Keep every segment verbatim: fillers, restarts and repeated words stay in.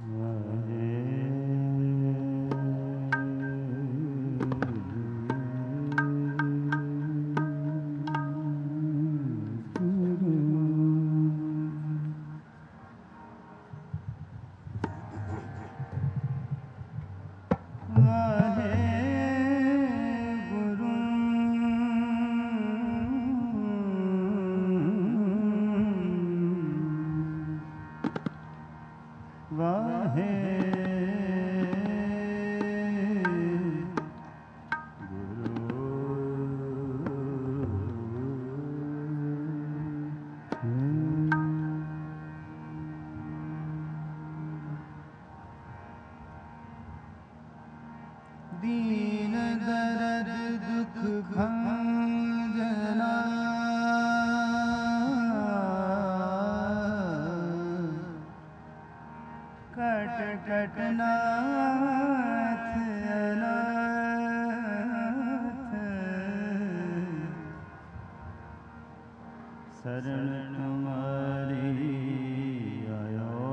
दीन दर्द दुख भंजना cut cut नाथ अनाथ शरण तुम्हारी आयो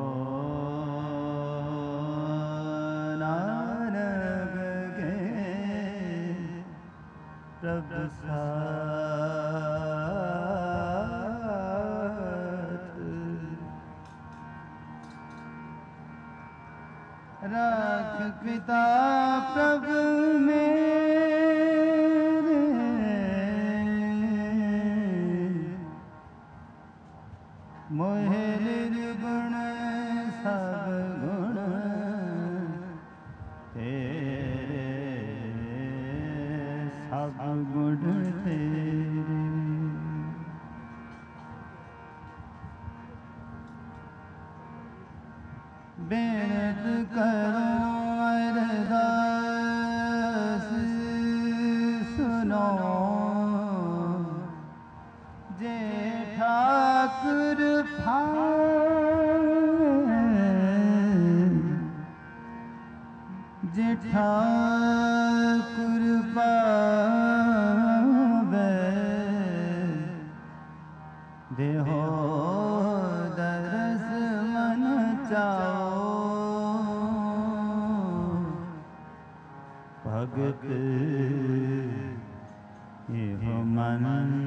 नानक के प्रभु साथ राख पिता प्रभु मेरे मोहे निर्गुण सब गुण तेरे सब गुण तेरे बेनत करो अरदास सुनो जे ठाकुर जे ठाकुर पावे देहो दरस मन चाओ भगत एहो मन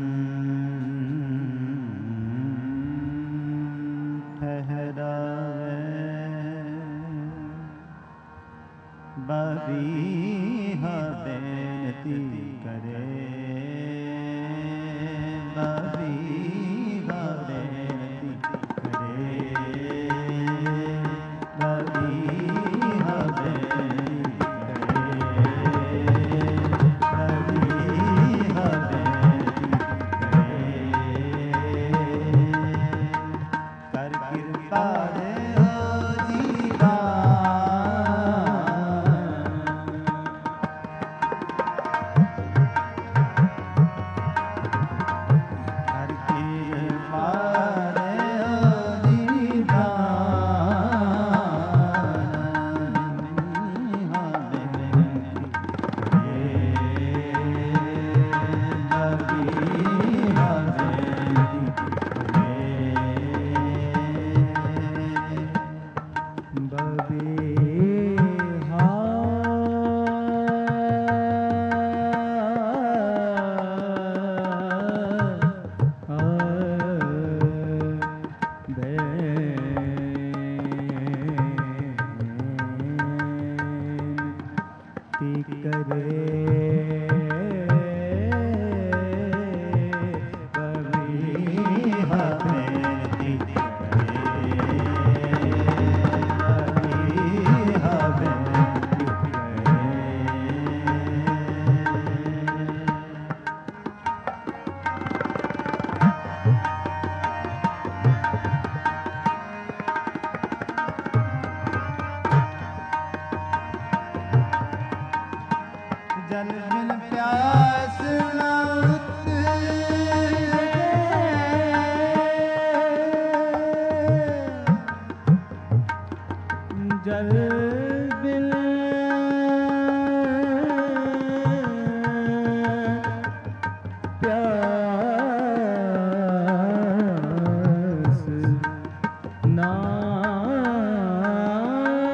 ठहरावे बबीहा बेनती करे बबीहा बेनती करे बबीहा बेनती जल बिन प्यास न जल बिन प्यास ना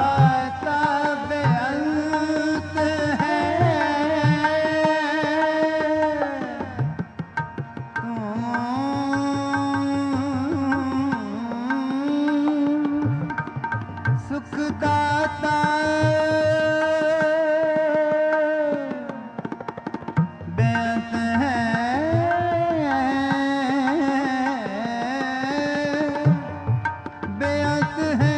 बेअंत है सुखदाता बेअंत है बेअंत है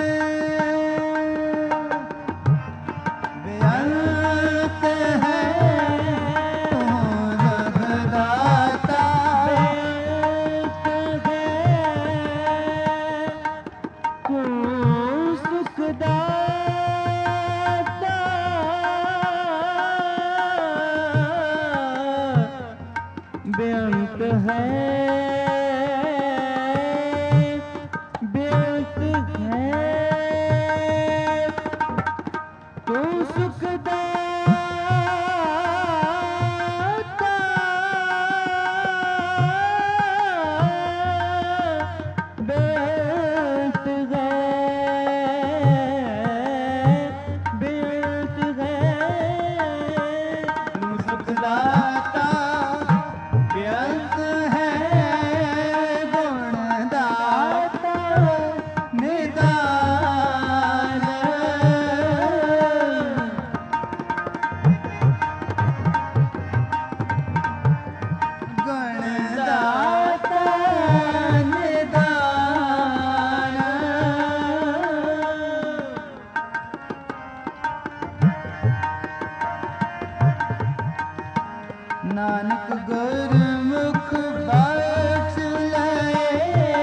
बेअंत है जगदाता बेअंत है तू सुखदाता बेअंत है बेअंत है तू सुखदाता बेअंत है बेअंत है तू सुखदाता बेअंत है गुणदाता निदान गुणदाता निदान नानक गुरमुख बख्श लए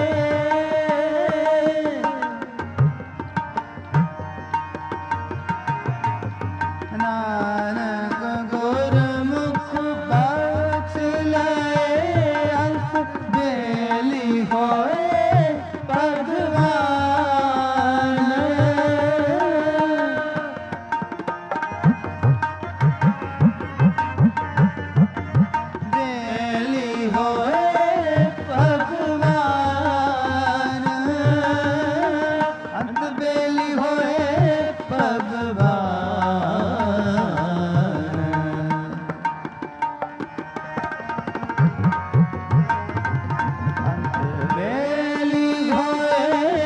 नानक गुरमुख बख्श लए अल्प बेली होए भगवान बेली होए भगवान अंत बेली होए भगवान अंत बेली होए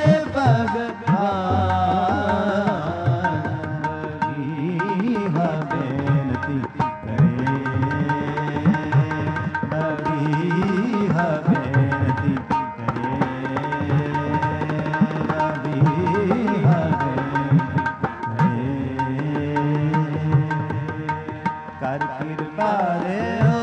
भगवान बरीहा बेनती करे बरीहा बेनती करे बरीहा बेनती करे कर कृपा रे ओ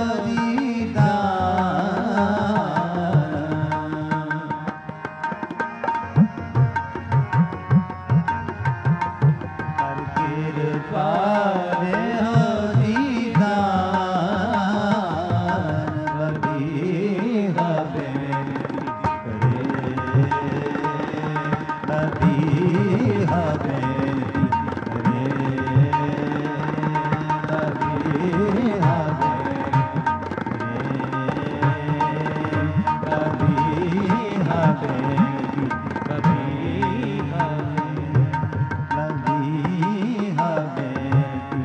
दीदार कर कृपा रे ओ दीदार बरीहा बेनती करे बरीहा बेनती करे बरीहा बरीहा बेनती बरीहा बरीहा बेनती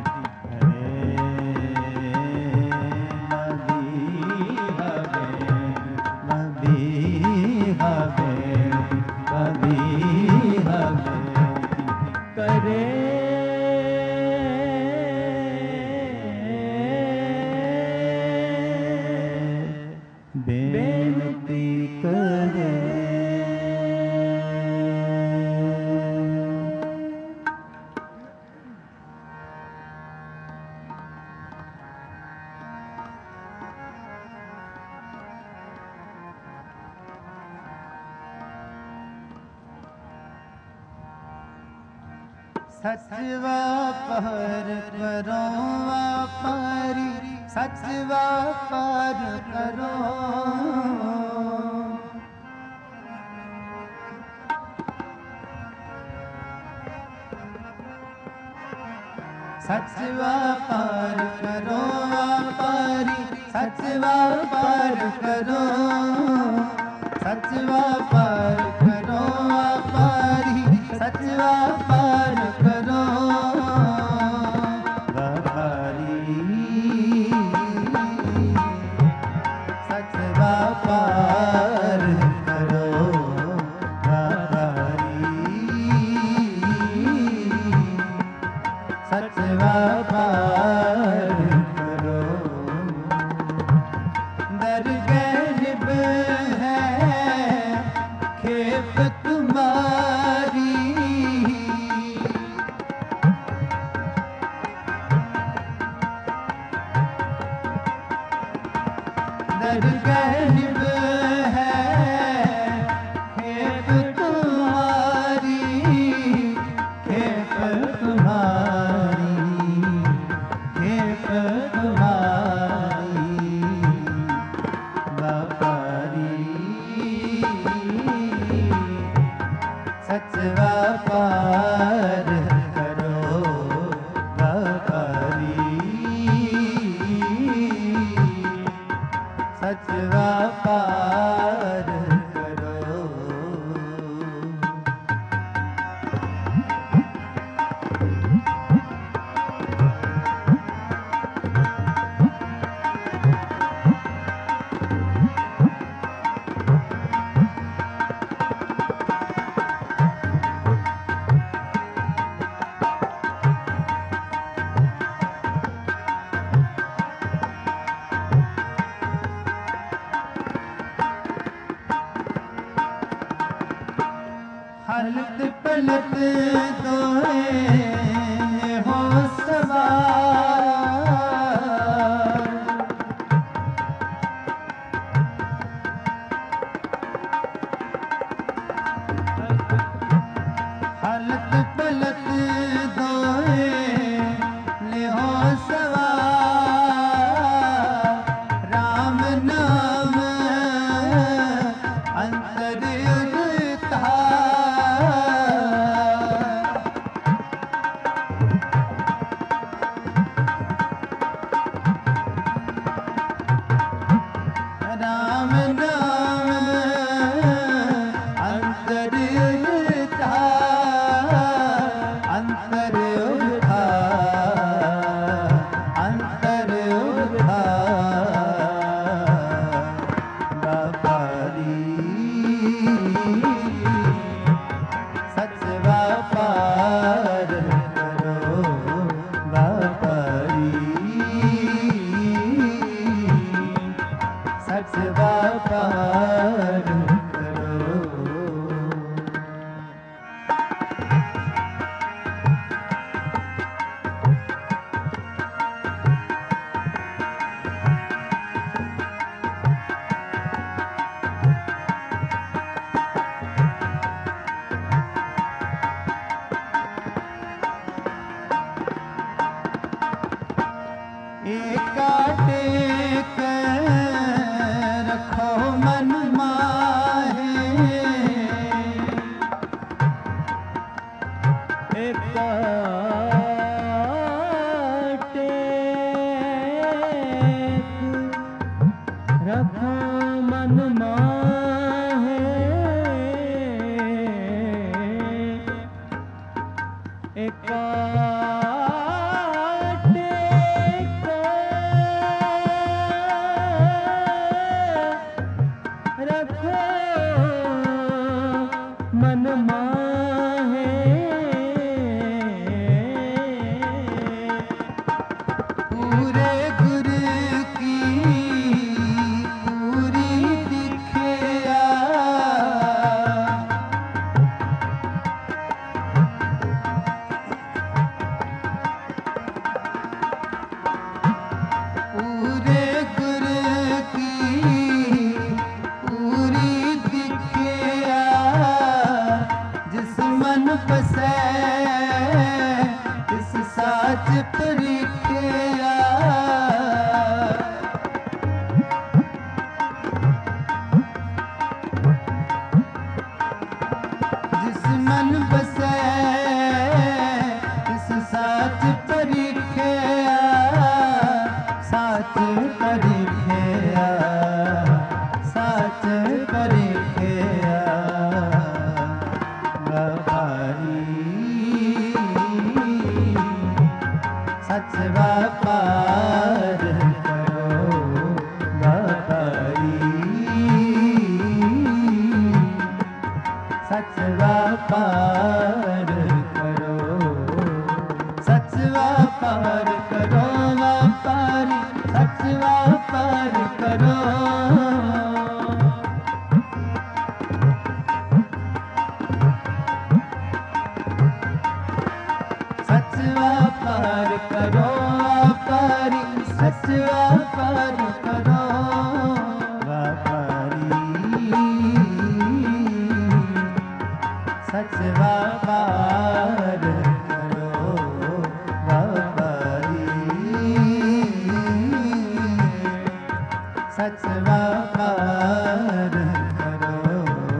करे बेनती करे सचवा पर करो वापारी सचवा पर करो सचवा पर करो वापारी सचवा पर करो सचवा पर करो वापारी सचवा पर सचवा पार करो। दर गैब है खेप तुम्हारी, दर गैब है खेप तुम्हारी, खेप तुम्हारी, खेप तुम्हारी व्यापारी। सचवा पार करो व्यापारी, सचवा पार करो। हलत पलत दोए हो सवार, हलत पलत दोए हो सवार। राम नाम अंतर उरता, राम नाम अंतर उरता, अंतर उरता, अंतर उरता व्यापारी। सचवा पार करो व्यापारी, सचवा पार करो। एका टेक रखो मन माहे, एका टेक रखो मन माहे, एका मन माहे। पूरे गुरु की पूरी दिखया, व्यापार करो व्यापारी सच व्यापार करो सच व्यापार करो व्यापारी सच व्यापार करो व्यापारी सच व्यापार करो व्यापारी सच व्यापार करो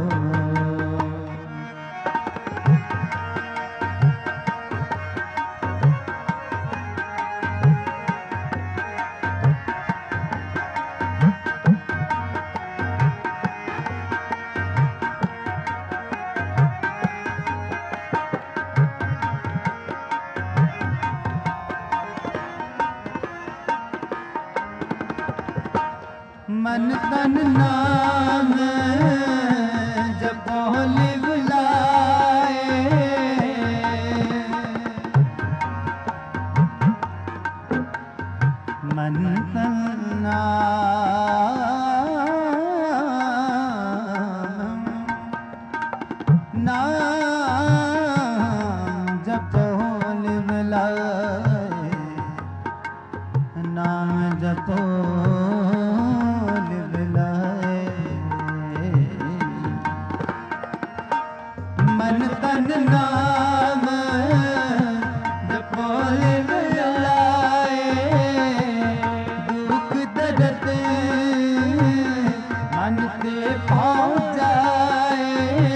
मन तन नाम जपो लिवलाए मन तन नाम नाम जपो लिवलाए नाम जपो मन तन नाम जपो लिवलाए दुख दर्द मन ते पहुँचाए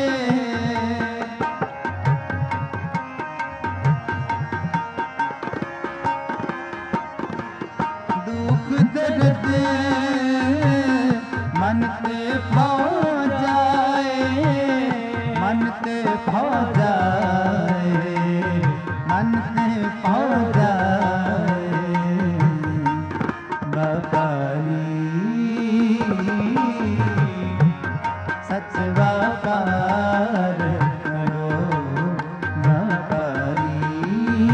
दुख दर्द मन ते पहुँचाए मन ते पहुँचाए मन ते पहुँचाए व्यापारी सच व्यापार करो व्यापारी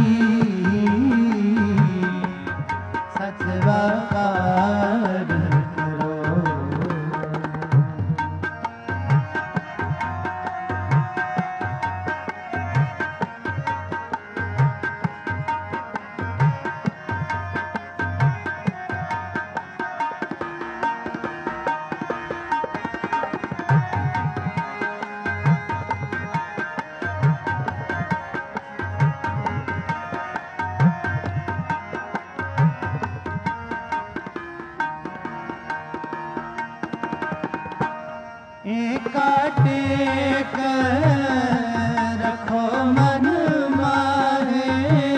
सच व्यापार करो एका टेक रखो मन माहे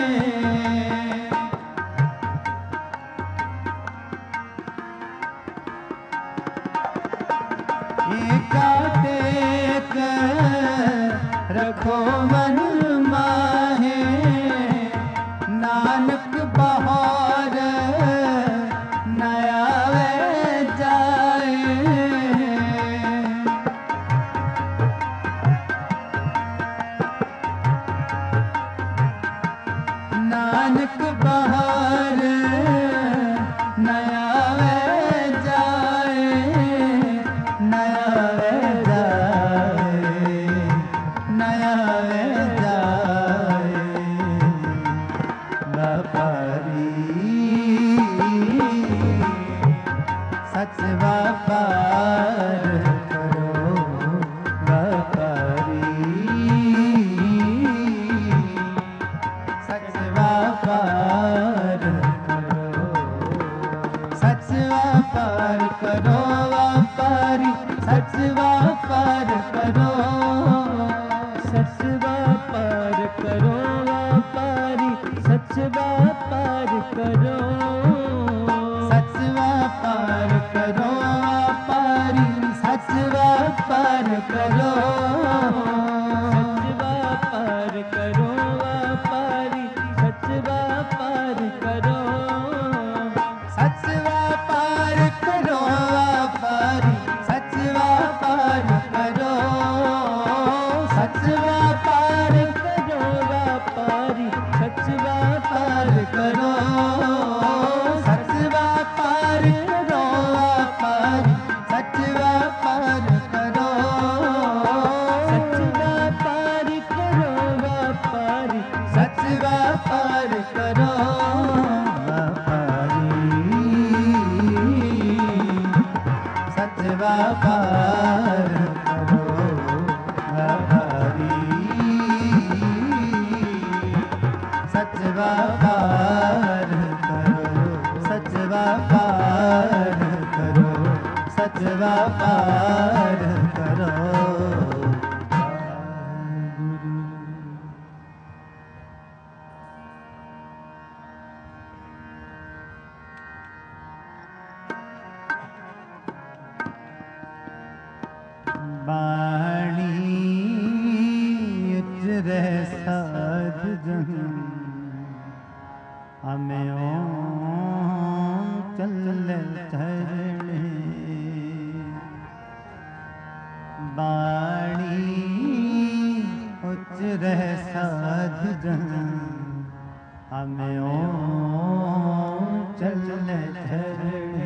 एका टेक रखो मन माहे नानक बहार नया वे जाए नानक बहार नया वे जाए नया वे जाए नया वे जाए व्यापारी सच व्यापार करो व्यापारी सच व्यापार करो सच व्यापार करो व्यापारी सच व्यापार करो सच व्यापार करो व्यापारी सच व्यापार करो सच व्यापार करो व्यापारी सच व्यापार करो सच व्यापार करो व्यापारी सच व्यापार करो सच व्यापार करो व्यापारी सच व्यापार करो सच व्यापार करो व्यापारी सच व्यापार करो पार करो सचवा पार करो सचवा पार करो सचवा पार करो सचवा पार करो बाणी उचरे साध जन हमें ओम चल चरणे बाणी उचरे साध जन हमें ओम चल चरणे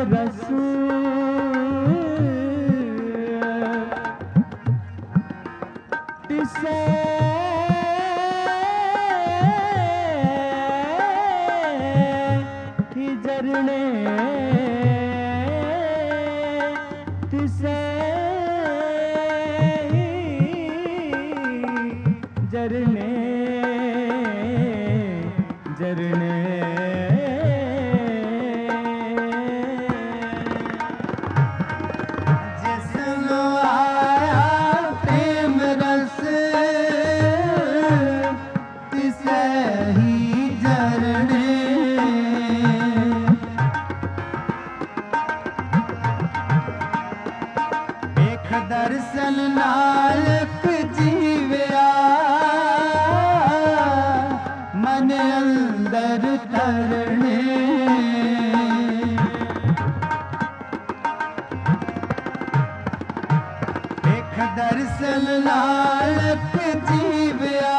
रस तिसे ही जरने तिसे ही जरने जरने दर्शन नानक जीव्या मन अंदर तरने एक दर्शन नानक जीव्या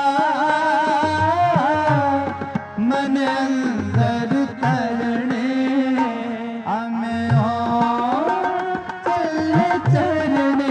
मन अंदर तरने हमें हो चल चरने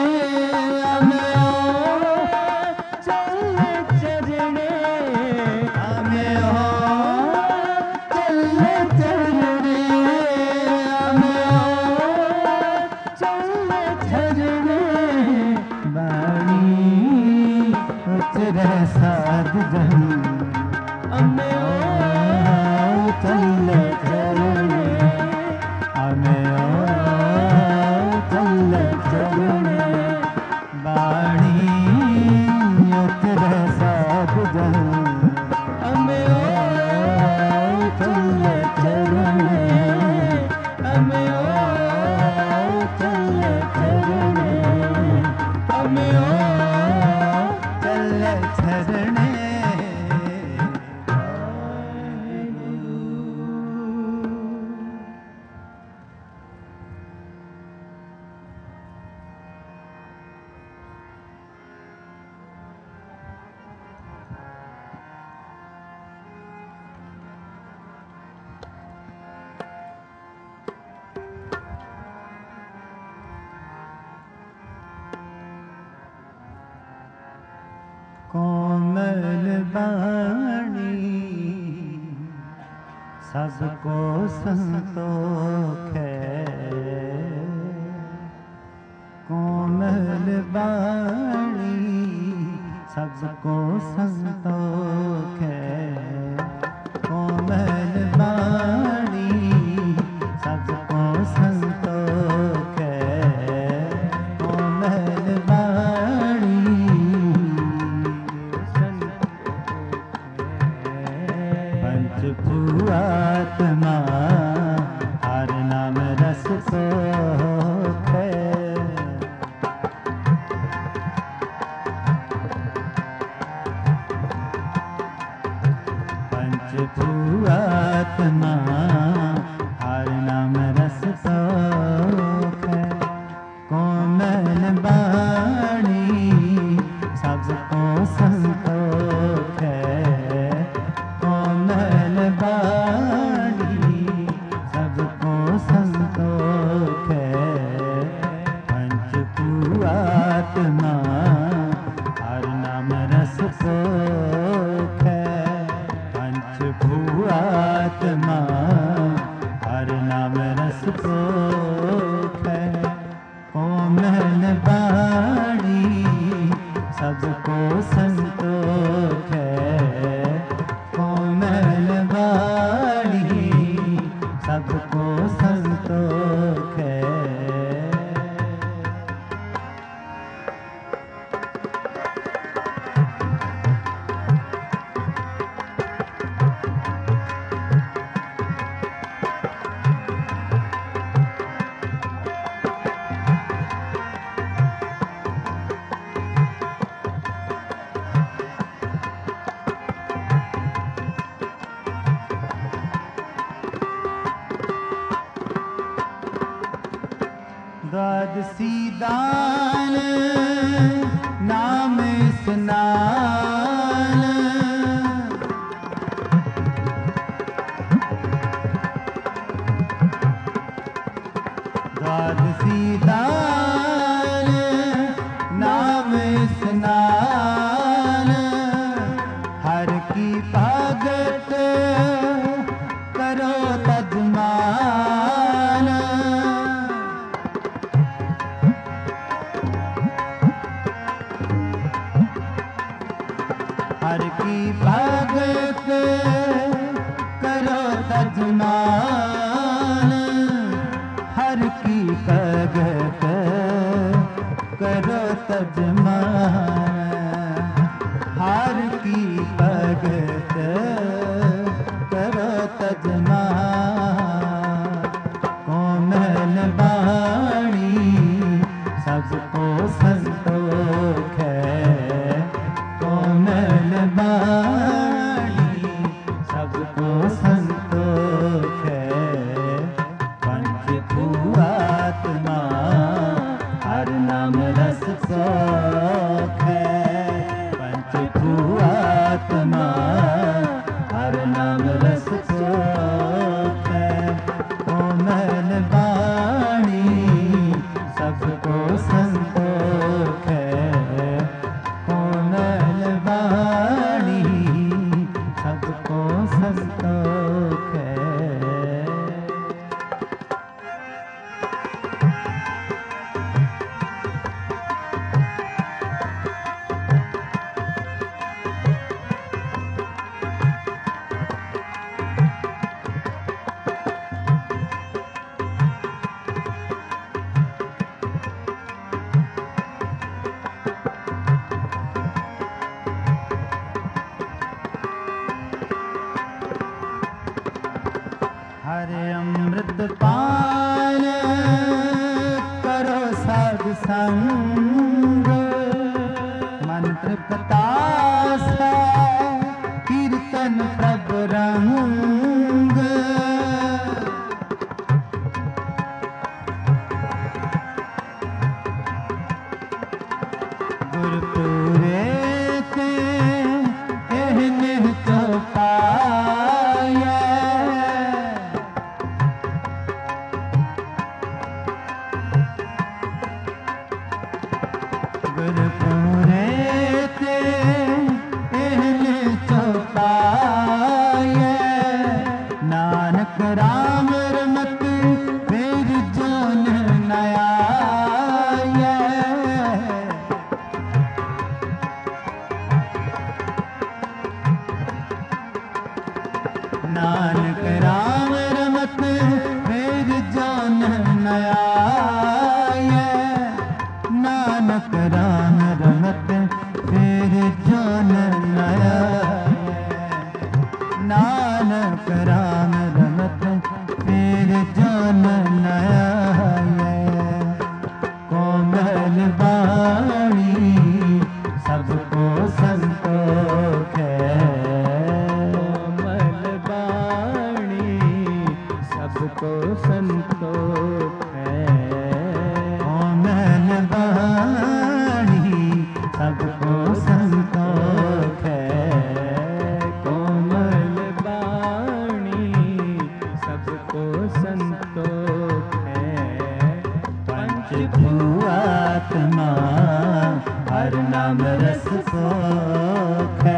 साध जन हमें ओ चल चरने हमें ओ चल चरने बाणी उतर साध जन हमें ओ चल चरने हमें ओ चल चरने हमें ओ चरणे कोमल बाणी सबको संतोष है कोमल बाणी सबको संतोष है कोमल बाणी सबको संतोष है कोमल बाणी आत्मा हर नाम रस सोख पंचभूआत्मा हर नाम रस सोख कोमल बाणी सबको संतोष है कोमल बाणी सबको संतोष है पंचभूआत्मा हर नाम रस सोख है पंचभूआत्मा हर नाम रस सोख है कोमल बाणी सबको संतोष है कोमल बाणी सबको संतोष है द्वादशी दान नाम स्नान द्वादशी दान नाम स्नान हर की भगत करो तजमान हर की भगत करो तजमान हर की भगत करो तजमान हर की भगत करो तजमान कोमल वाणी सबको संतोष है कोमल वाणी सबको संतोष है पंचभूतात्मा हर नाम रस सोख है पंचभूतात्मा हर नाम रस सोख है कोमल वाणी सबको संतोष है कोमल वाणी सबको संतोष है। हरे अमृत पान करो साधु संग मंत्र पतासा कीर्तन प्रभु रंग गुरपुरे ते एहने तो पाया गुरपुरे ते एहने तो पाया नानक राम रमत फिर जोन नया नानक राम रमत फिर जान नया नानक राम रमत फिर जान नया नानक राम रमत फिर जान नया कोमल वाणी सबको संतोष है सबको संतोष है कोमल वाणी सबको संतोष है कोमल वाणी सबको संतोष है पंचभूतात्मा हर नाम रस सोख है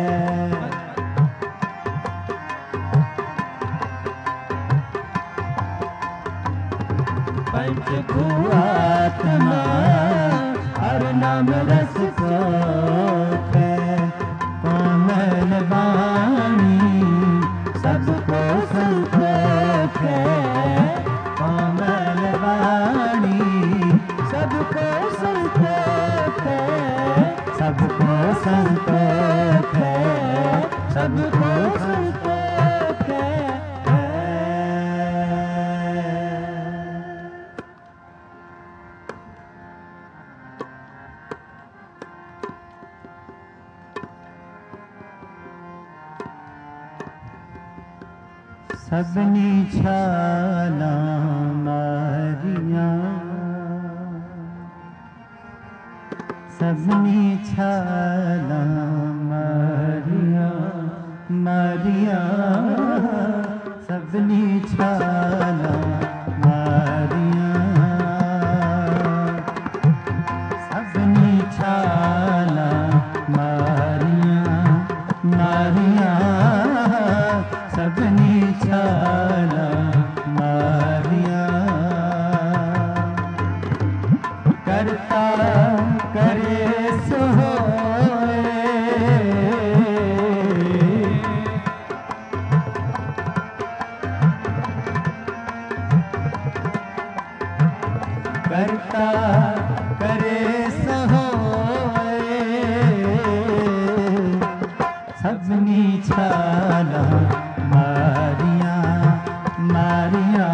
पंचभूतात्मा हर नाम रस सोख है कोमल वाणी सबको संतोष है कोमल वाणी सबको संतोष है सबको संतोष है सबको संतोष है। सबनी छाला मारिया सबनी छाला मारिया मारिया सबनी छाला मारिया करता करे सो होए, करता करे सो होए, सबनी छाला मारिया मारिया,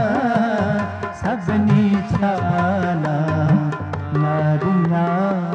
सबनी छाला मारिया।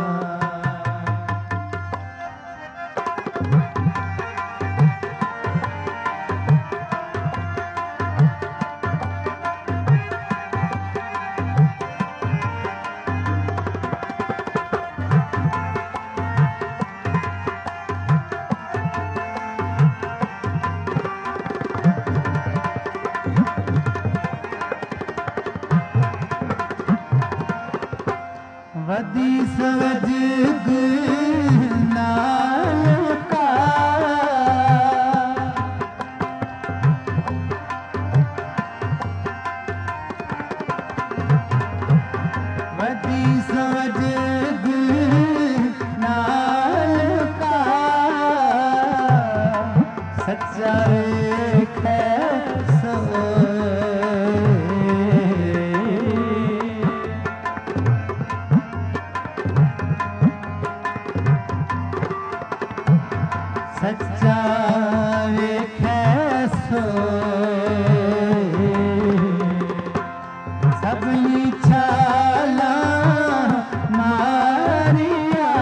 वदी सवज नाल का, वदी सवज नाल का, सच्चा एक है सच्चा वेखै सोए, सबनी छाला मारिया,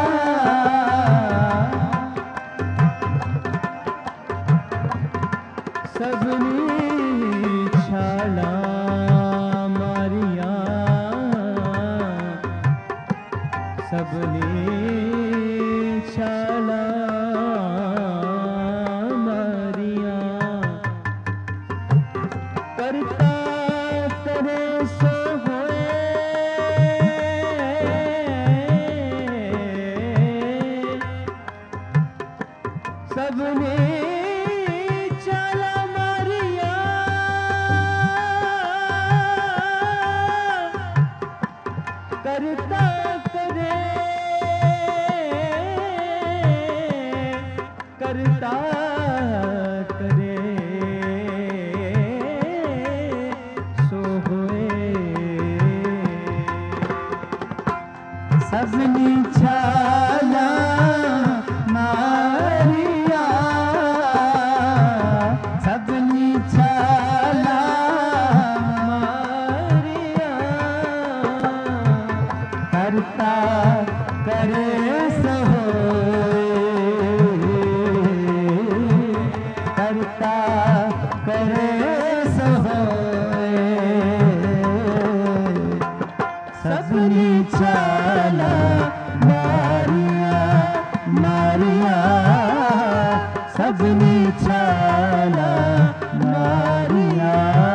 सबनी छाला मारिया, सबनी छाला करता करे सो होए, सबने छाला मारिया, करता करे करता करे सबनी छाला मारिया, सबनी छाला मारिया, करता करे सो होए, करता करे सो होए, सबनी छाला मारिया मारिया, सबनी छाला मारिया।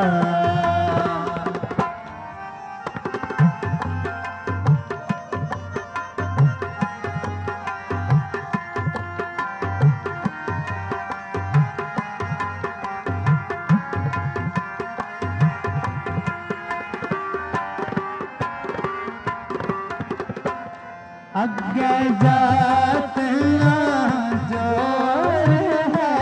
अग्गे जात ना जोर है,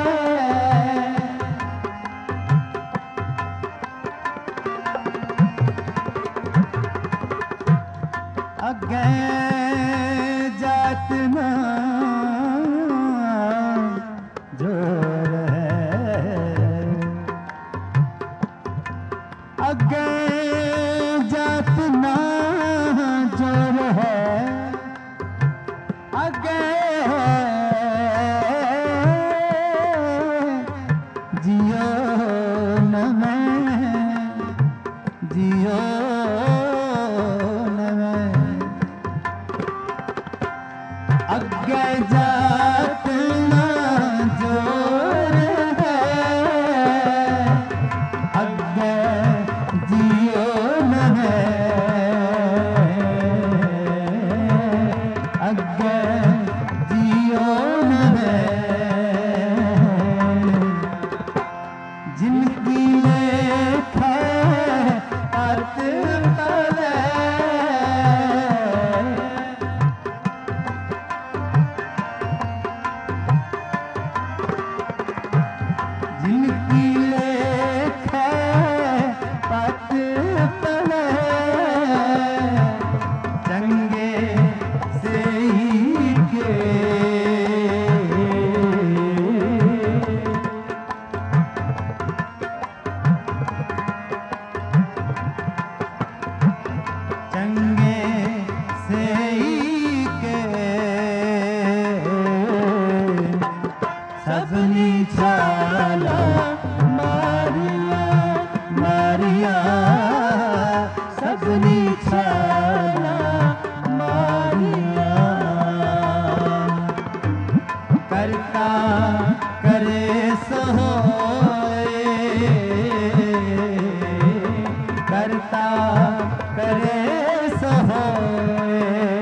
अग्गे जात ना जोर है, अग्गे जात ना जोर है, अगे जियो न मैं जियो न मैं, अगे जात ना जोर है, अगे जियो न मैं, अगे जियो न मैं, जिनकी लेख है अत तले दाता करे सहोए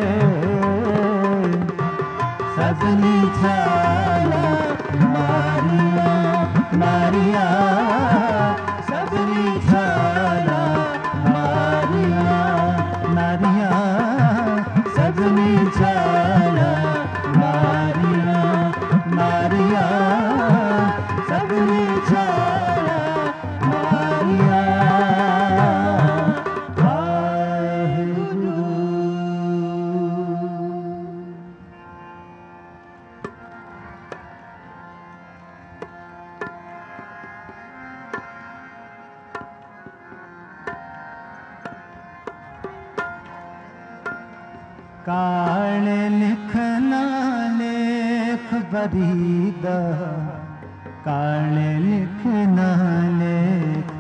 सजनी छाया मारिया मारिया सजनी छाया मारिया मारिया सजनी छाया मारिया मारिया सजनी छाया मारिया काले लिखना लेख बरीदा काले लिखना लेख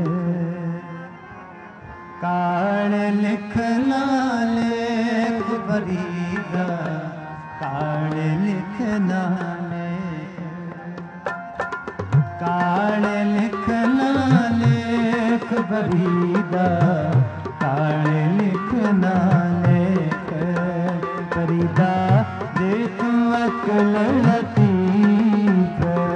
काले लिखना लेख बरीदा काले लिखना लेख काले लिखना लेख बरीदा काले लिखना लेख फरीदा देख अकल लतीफ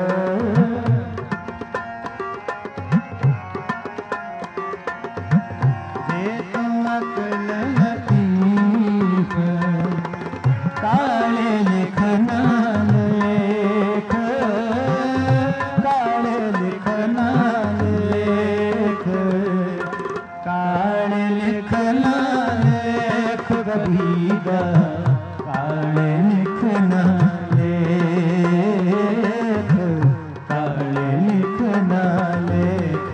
देख अकल लतीफ काले लिखना लेख काले लिखना लेख काले लिखना लेख बरीदा काले लिखना लेख काले लिखना लेख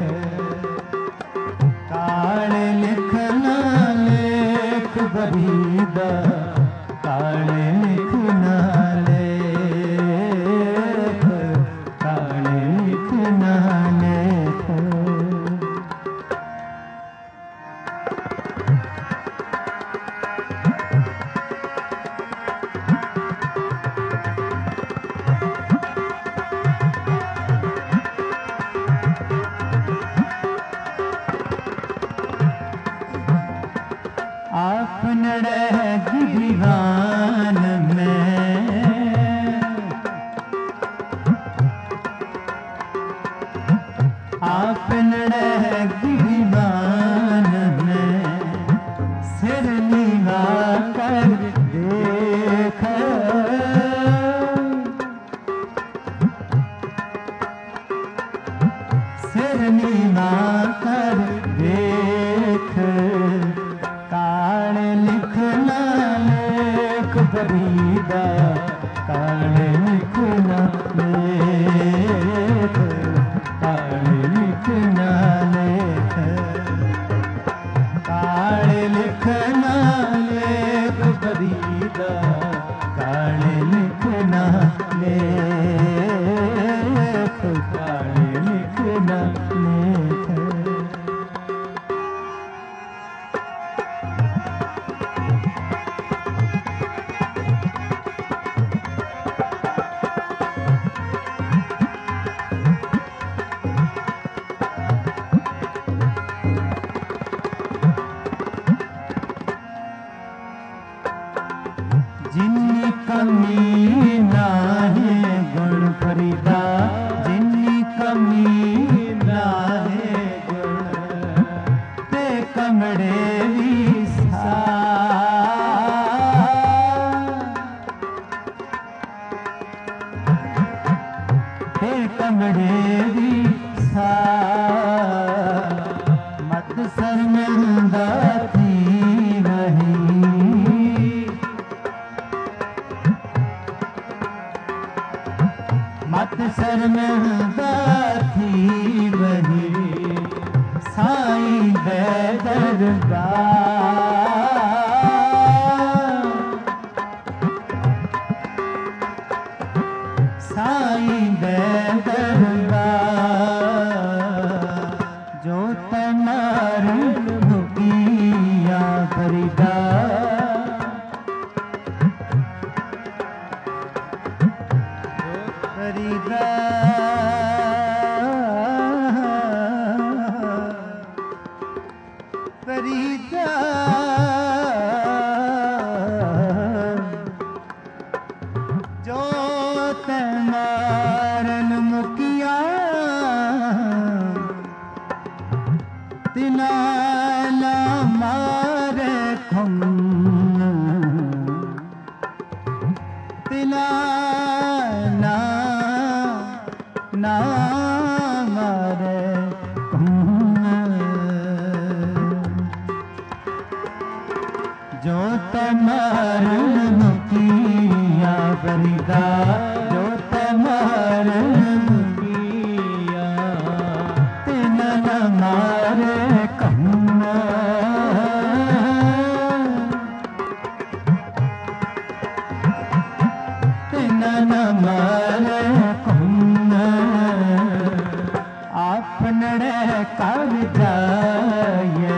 काले लिखना लेख बरीदा काले लिखना लेख काले लिखना लेख आपन रह दीवान में आपन रह दीवान में सिर नीवा कर देख सिर नीवा कर देख काले लिखना लेख बरीदा काले लिखना लेख काले लिखना लेख काले लिखना लेख बरीदा काले लिखना लेख काले लिखना लेख जिन्नी कमी नाहे गुण फरीदा जिन्नी कमी नाहे गुण ते कमड़े भी सा ते कमड़े भी सा मत शर्मिंदा थी वही मत शर्मिंदा थी वही साईं दे दरबार भरीदा जो ते मारन मुकिया तिना ना मारे खुम तिना ना ना मारे खुम जो ते मारन मुकिया फरीदा जो ते मारन मुकिया तिना ना मारे आपनड़े कर जाए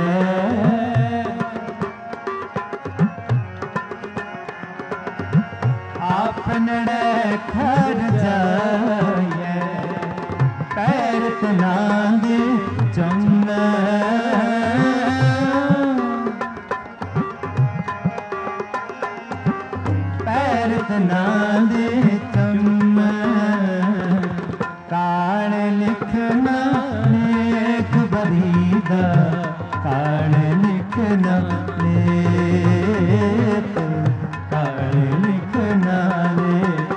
आपनड़े कर जाए पैर तनांगे चुम पैर तनांगे चुम कान लिखना लेख बरीदा कान लिखना लेख कान लिखना लेख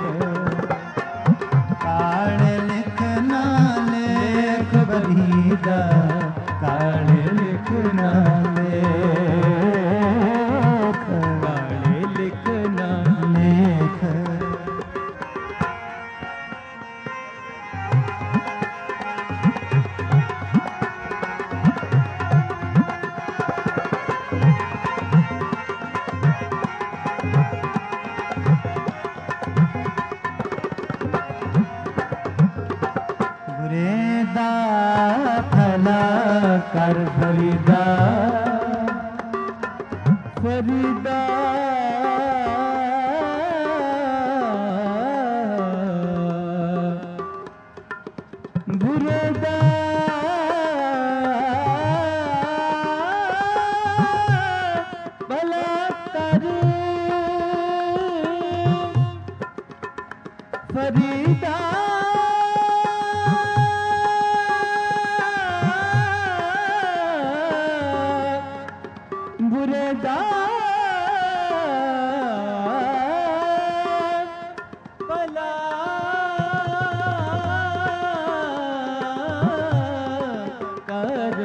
कान लिखना लेख बरीदा कान लिखना लेख कान लिखना लेख बुरेदा फला कर फरीदा फरीदा बुरेदा भला कर फरीदा बुरेदा भला कर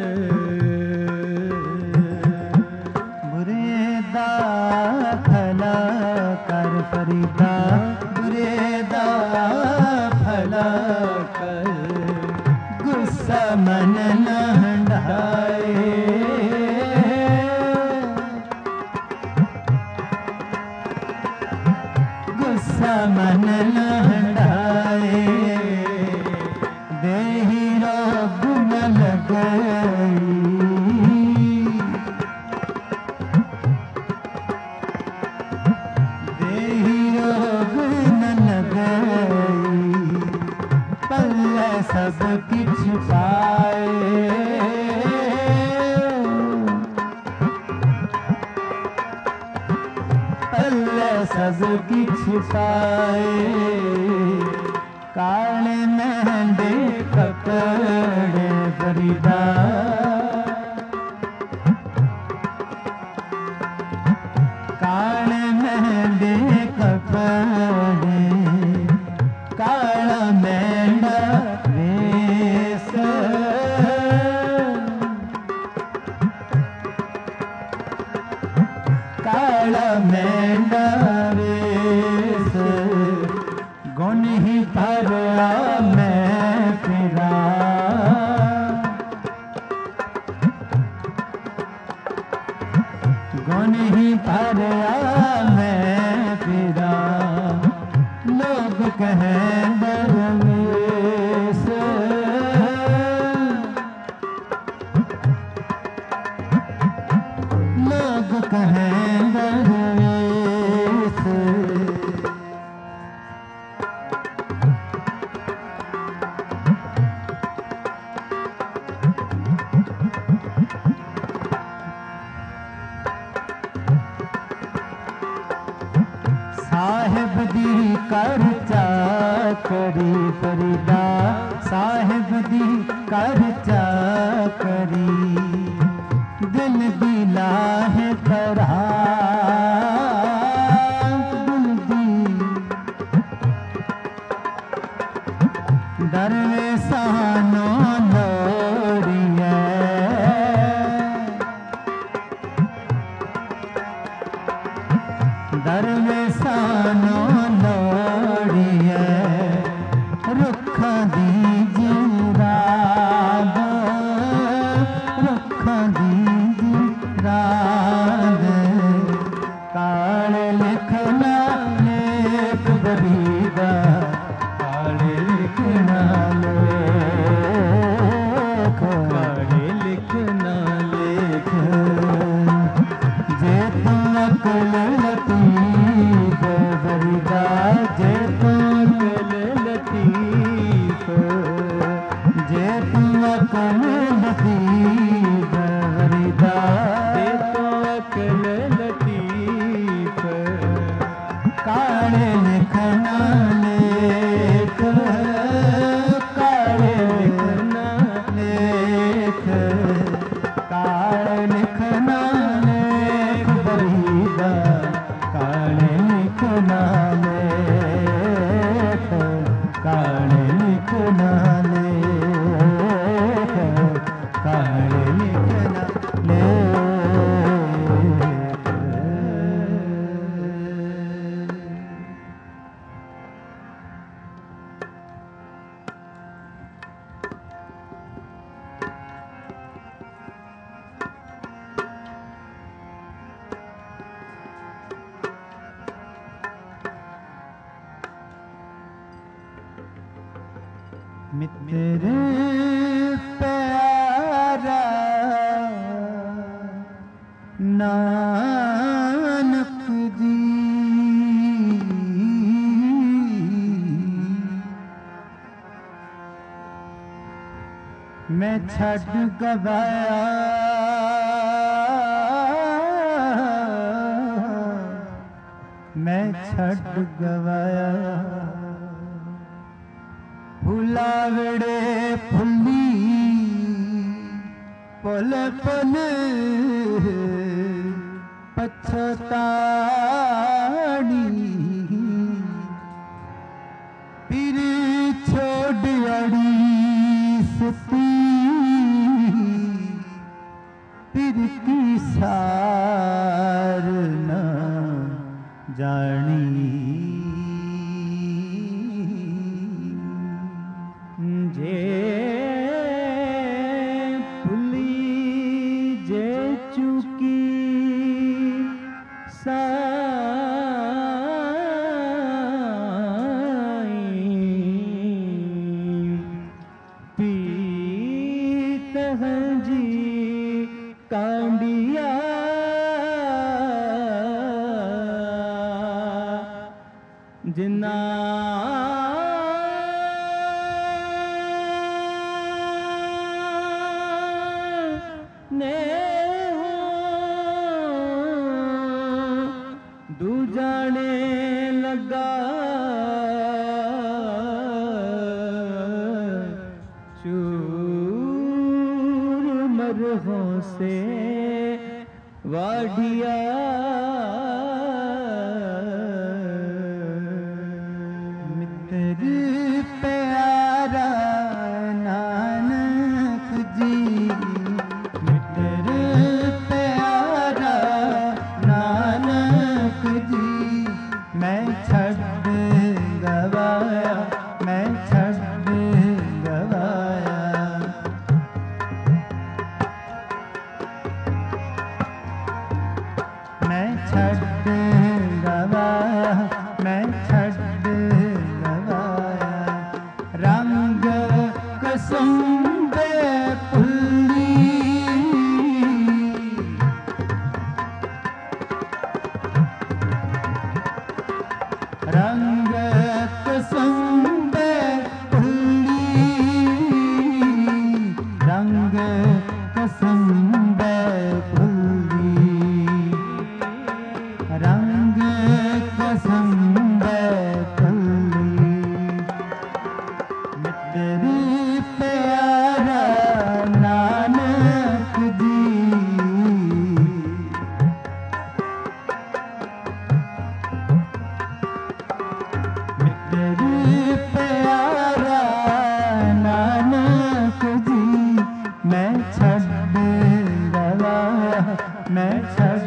बुरेदा भला कर फरीदा बुरेदा भला कर गुस्सा मन न हंडाए मन लहंडाए देही रोग न लगई देही रोग न लगई पल्ले सब किछ पाए सब किछ पाए काले मेहंदे कपड़े फरीदा काले मेहंदे कपड़े काला मेंढा वेश काला मेंढा वेश गुण ही भरा मैं फिरा गुण ही भरा मैं फिरा लोग कहें दरवेश लोग कहें दरवेश दी कर चाकरी फरीदा साहिब दी कर चाकरी दिल दी लाहे तरा दिल दी दरवेसानो लोड़िए दरवेसानो लोड़िए रुखा दी जिराद रुखा दी जिराद काले लिखना लेख बरीदा काले लिखना लेख काले लिखना लेख जे तुम अकल लतीफ बरीदा जे तुम अकल लतीफ जे तुम अकल लतीफ बरीदा जे तुम अकल लतीफ काले लिखना लेख काले लिखना लेख काले लिखना लेख बरीदा काले लिखना लेख काले लिखना लेख काले लिखना लेख मित्र प्यारा नानक जी मैं छड़ गवाया मैं छड़ गवाया फुलावड़े फुल्ली पुल पुल पछताड़ी फिर छोड़ अड़ी सुती फिर की सार न जानी जे फुली जे चुकी साईं पीत जी कांडिया जिना ने दूजाने लगा चूर मरहों से वाडिया मित्र प्यारा नानक जी मित्र प्यारा नानक जी मैं छड़ गवाया मैं छड़ गवाया मैं छड़ गवाया मैं छड़ गवाया रंग कसुंबे फुल्ली रंग कसुंबे फुल्ली रंग कसुंबे फुल्ली रंग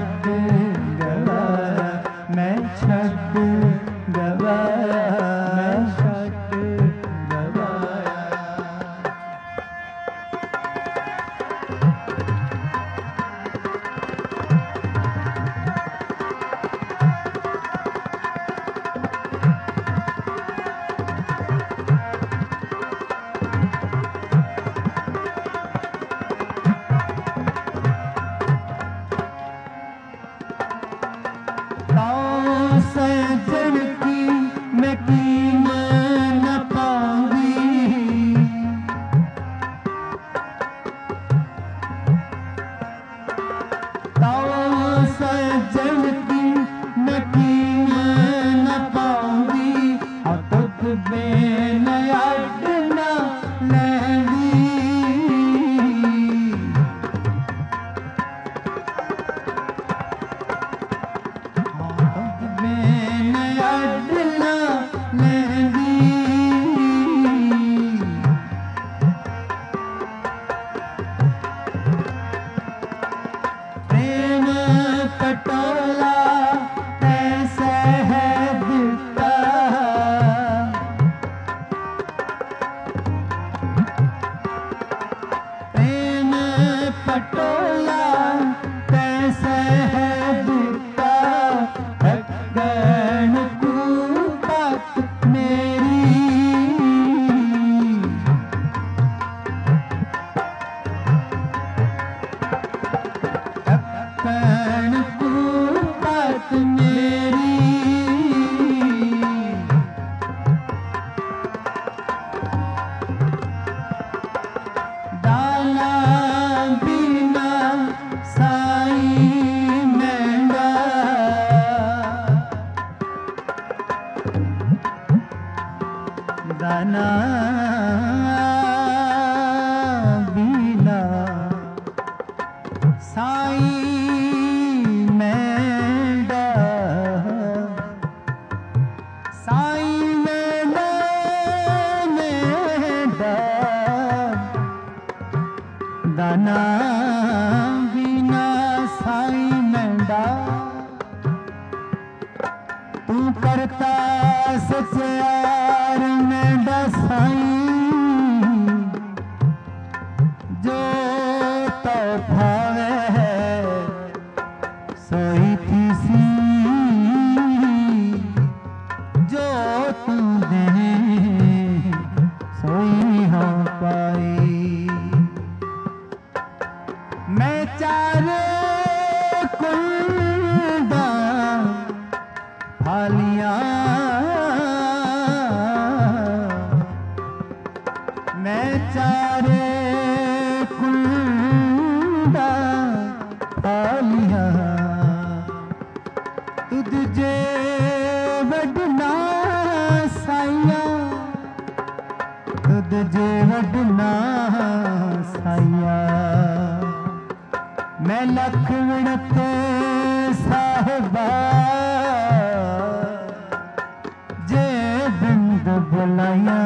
गवाया, मैं छड्ड गवाया, मैं छड्ड गवाया। सजन की मैं कीमत न पाऊंगी, ताऊ सजन की मैं कीमत न पाऊंगी, और तुझ में नया न लैंदी, पटोला ऐसा है दिखता, प्रेम पटोला कैसे है दिखता, अगन कुपत मेरी, अगन कुपत मेरी, दाना बिना साई मेंढा, दाना बिना साई मेंढा, साई मेंढा मेंढा, दाना बिना साई मेंढा, तू करता सचार मेंढा साई, जो तो भावे सोई थी सी, जो तू दे सोई हो पाई, मैं चारे कुंडा फालियां, मैं चारे कुंडा फालियां, तुझे वडना साइया, तुझे वडना साइया, मैं लख विणते साहिबा, जे बिंद बुलाया,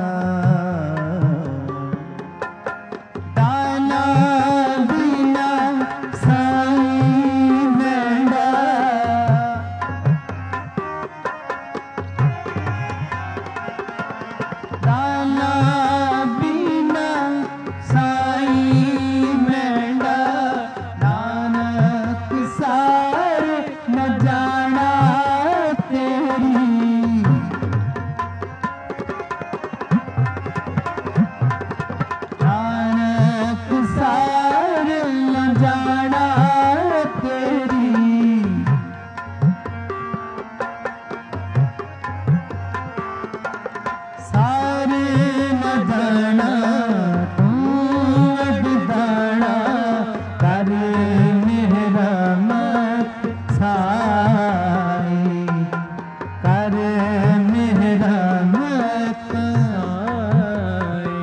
दाना बिना साई मेंढा, दाना बिना साई मेंढा, नानक सार न जाना तेरी, नानक सार न जाना तेरी, सारे न जाना तू अगदाना, कर मेरा मत साई, कर मेरा मत साई।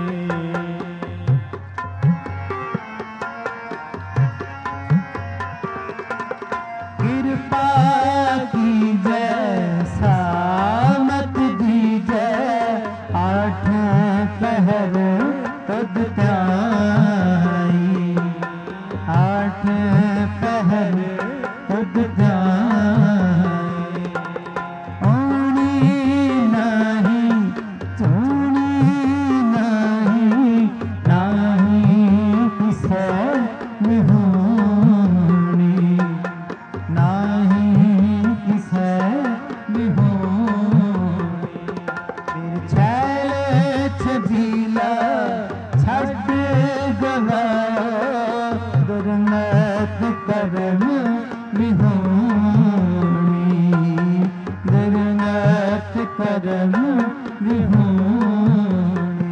कृपा कीजै सामत दीजै, आठ पहर तुद ध्याई, आठ पहर तुद ध्याए। ओणी नहीं चूणी नहीं, नाही किसे बिहोणी, नाही किसे बिहोणी। फिर छैल छबीला छड़ गवाया, दुर्मत करम विहोणी, दुर्मत करम विहोणी।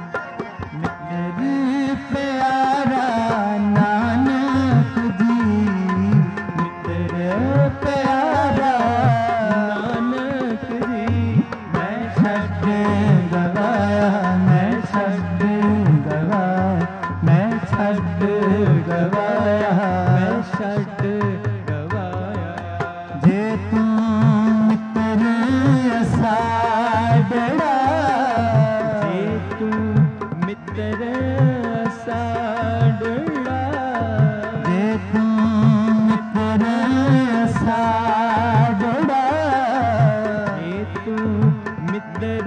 मित्र प्यारा नानक जी, मित्र प्यारा नानक जी, मैं छड़ गवाया, मैं छड़ गवाया, मैं छड़ गवाया, मैं छड़ गवाया। जे तू मित्र साडड़ा, जे तू मित्र साडड़ा, जे तू मित्र साडड़ा, जे तू मित्र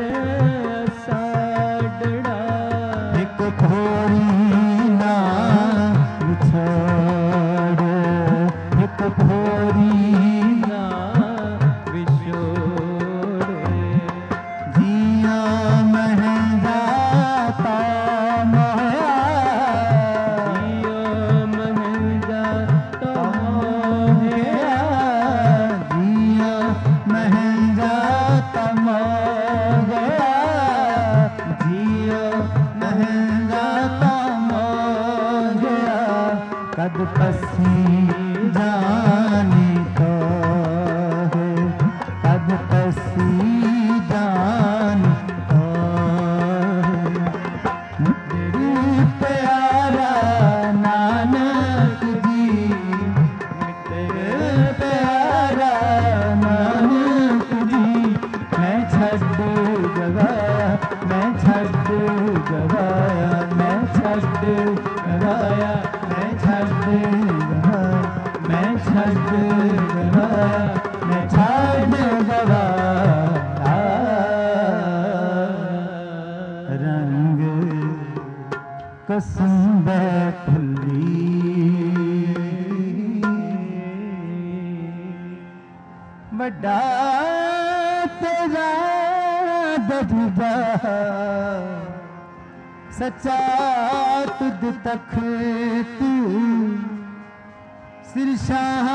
साडड़ा। एक खोरी ना विछोड़, एक खोरी ना विछोड़। जिया महंगा ता मोया, जिया महंगा ता मोया, जिया महंगा ता मोया, जिया महंगा ता मोया। कद पसी जानी तो है, कद पसी जानी तो है। मेरे प्यारा नानक जी, मेरे प्यारा नानक जी, मैं छड़ गवाया, मैं छड़ गवाया, मैं छड़ गवाया, मैं छड़ गवाया, मैं छड़ गवाया, मैं छड़ गवाया। रंग कसम बैठली, बड़ा तेरा दर्जा, सच्चा तुद तखत, सिर शाह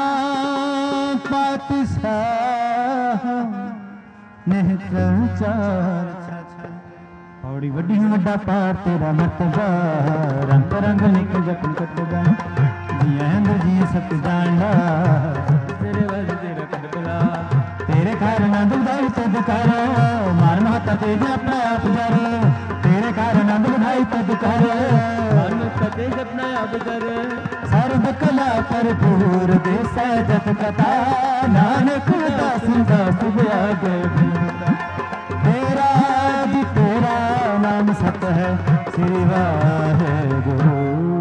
पातशाह नेत्र चार। पौड़ी वड्डी वड्डा पार तेरा मर्तबा, रंग रंग निक जपन कतबा। जिया अंदर जिया सब जानला, तेरे वज तेरा कदबला। तेरे कारण दुधाई तुद करो, मान महता तेज अपना आप जर। तेरे कारण दुधाई तुद करो, मान महता तेज अपना आप जर। सर्व कला भरपूर दे सहजत कथा, नानक दास दास आगे बिनता। तेरा जी तेरा नाम सत है, श्री वाहेगुरु।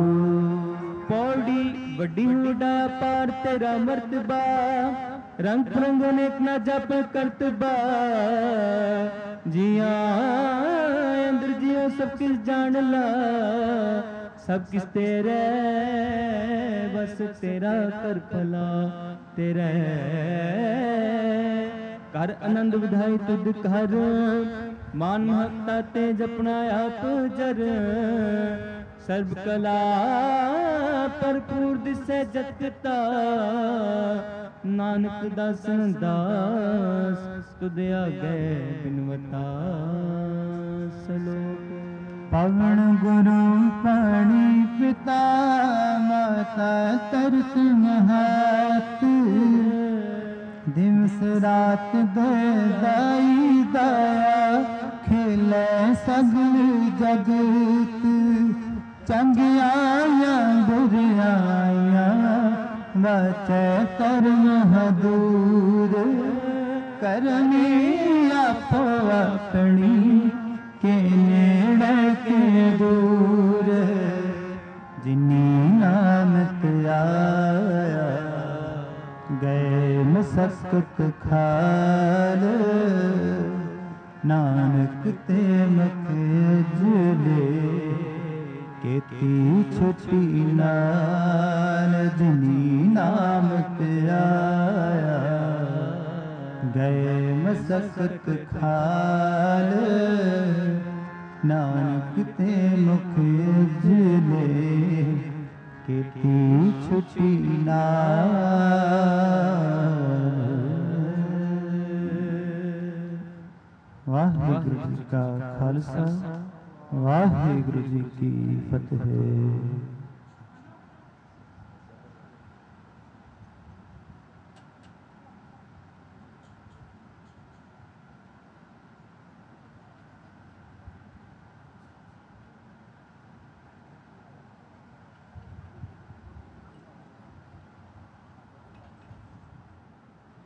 पौड़ी वड्डी वड्डा पार तेरा मर्तबा, रंग रंग अनेक ना जप करतबा। जिया अंदर जियो सब किस जान ला, सब किस तेरे बस तेरा कर भला। तेरे कर आनंद विधाई तुद कर, मान महत्ता ते जपना आप जर। सर्व कला भरपूर दिसे जगता, नानक दासन दास तुद आगे बिनवता। सलोक पवन गुरु पाणी पिता, माता तरत महात। दिवस रात दे दाई दया, खेले सगल जगत। चंगियाया बुराया, बचे कर्म दूर। करनी आपो अपनी, के नेड़े के दूर। जिनी नानक आया, गए मसकत खाल नानक ते मत अजले केती छुट्टी नाल जिनी नाम ते आया गए मसकत खाल नानक ते मुख अजले केती छुट्टी वाहिगुरु जी का खालसा वाहिगुरु जी की फतेह।